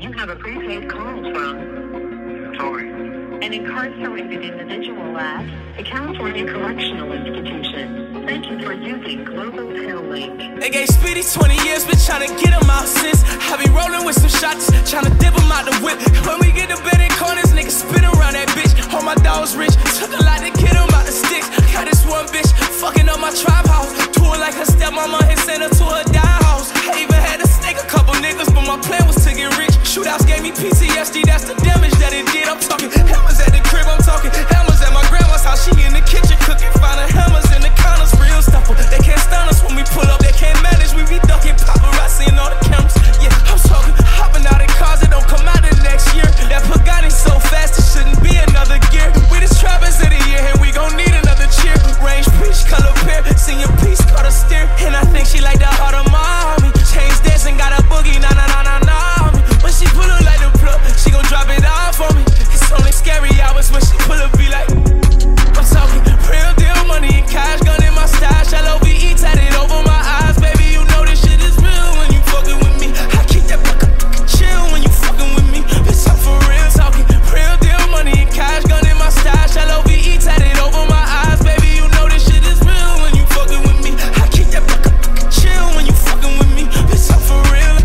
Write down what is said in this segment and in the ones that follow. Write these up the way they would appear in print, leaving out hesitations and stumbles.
You have a prepaid call from Sorry. an incarcerated individual at the California Correctional Institution. Thank you for using Global Tail Link. They gave Speedy 20 years, been tryna get him out since. I be rolling with some shots, tryna dip him out the whip. When we get to bed in corners, niggas spin around that bitch. All my dogs rich, took a lot to get him out the sticks. Got this one bitch, fucking up my trap house. Do it like her stepmama and send her to her die house. I even had to snake a couple niggas, but my plan was to get rich. Shootouts gave me PTSD, that's the damage that it did. I'm talking hammers at the crib, I'm talking hammers at my grandma's house. She in the kitchen cooking, finding hammers in the counters. Real stuff, they can't stun us when we pull up, they can't manage. We be ducking paparazzi and all the cameras. Yeah, I'm talking hopping out in cars that don't come out the next year. That Pagani so fast, it shouldn't be another gear. We the trappers of the year, and we gon' need another cheer. Range peach, color pear, senior piece, caught a steer. And I think she like the heart of my homie. Chains dancing, got a boogie, nah, nah, nah, nah, nah. When she pull up like the plug, she gon' drop it off on me. It's only scary hours when she pull up, be like, I'm talking real deal money and cash, gun in my stash. LOVE tatted over my eyes, baby. You know this shit is real when you fucking with me. I keep that chill when you fucking with me. Bitch, I'm for real, talking real deal money and cash, gun in my stash. LOVE tatted over my eyes, baby. You know this shit is real when you fucking with me. I keep that chill when you fucking with me. Bitch, I'm for real.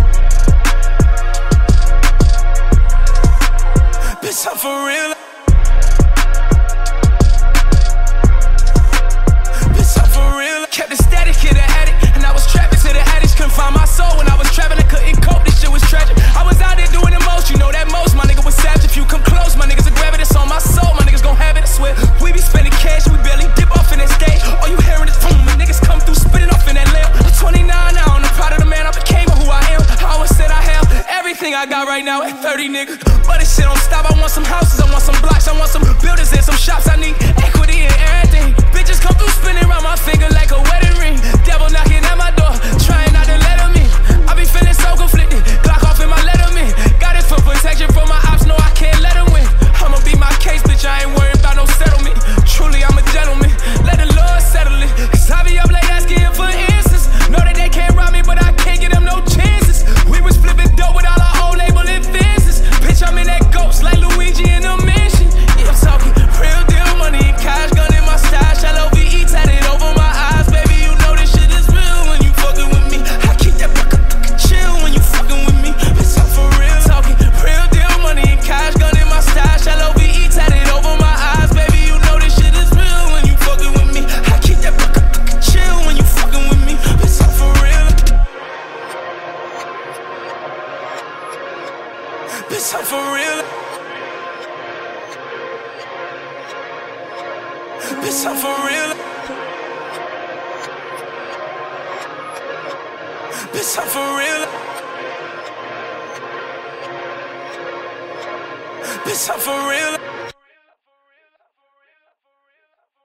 Bitch, I'm for real. Bitch, I'm for real. Kept the static in the attic, and I was trapping to the addicts. Couldn't find my soul when I was trapping. I couldn't cope, this shit was tragic. I was out there doing the most, you know that most. My nigga was savage. If you come close, my niggas will grab it. It's on my soul, my niggas gon' have it, I swear. We be spending cash, we barely dip off in that stage. All you hearing is boom, my niggas come through spitting off in that lamp. I'm 29 now, and I'm proud of the man I became and who I am. I always said I have everything I got right now at 30, nigga. But this shit don't stop. I want some houses, I want some blocks, I want some buildings and some shops. I need equity and everything. Bitches come through spinning around my finger like a wedding ring. Devil knocking at my door, trying not to let him in. I be feeling so conflicted, Glock off in my letterman. Got it for protection from my ops, no I can't let him win. I'ma beat my case, bitch, I ain't worried about no settlement. Truly, I'm a gentleman, let the Lord settle it. Cause I be up late asking him for instance. Know that they can't rob me, but I can't give them no chances. We was flipping dope with all our own label advances. Bitch, I'm in that ghost like Luigi in a mansion. Yeah, I'm talking real deal money and cash, gun in my stash. LOVE tatted over my eyes, baby. You know this shit is real when you fucking with me. I keep that chill when you fucking with me. Bitch, I'm for real. Talking real deal money and cash, gun in my stash. LOVE tatted over my eyes, baby. You know this shit is real when you fucking with me. I keep that chill when you fucking with me. Bitch, I'm for real. Bitch, I'm for real. Bitch, I'm for real. Bitch, I'm for real. Bitch, I'm for real.